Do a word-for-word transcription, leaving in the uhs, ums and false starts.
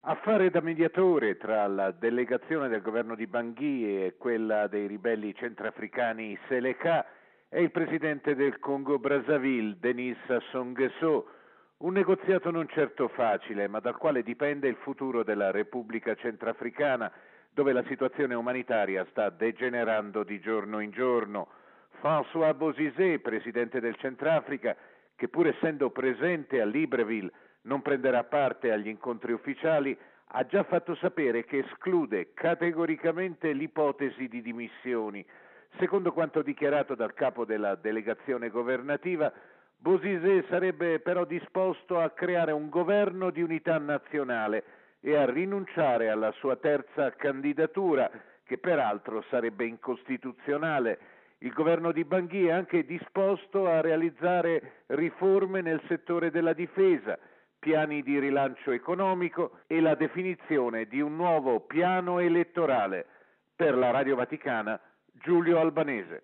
A fare da mediatore tra la delegazione del governo di Bangui e quella dei ribelli centrafricani Seleka è il presidente del Congo Brazzaville, Denis Sassou Nguesso, un negoziato non certo facile, ma dal quale dipende il futuro della Repubblica Centrafricana, dove la situazione umanitaria sta degenerando di giorno in giorno. François Bozizé, presidente del Centrafrica, che pur essendo presente a Libreville non prenderà parte agli incontri ufficiali, ha già fatto sapere che esclude categoricamente l'ipotesi di dimissioni. Secondo quanto dichiarato dal capo della delegazione governativa, Bozizé sarebbe però disposto a creare un governo di unità nazionale e a rinunciare alla sua terza candidatura, che peraltro sarebbe incostituzionale. Il governo di Bangui è anche disposto a realizzare riforme nel settore della difesa, piani di rilancio economico e la definizione di un nuovo piano elettorale. Per la Radio Vaticana, Giulio Albanese.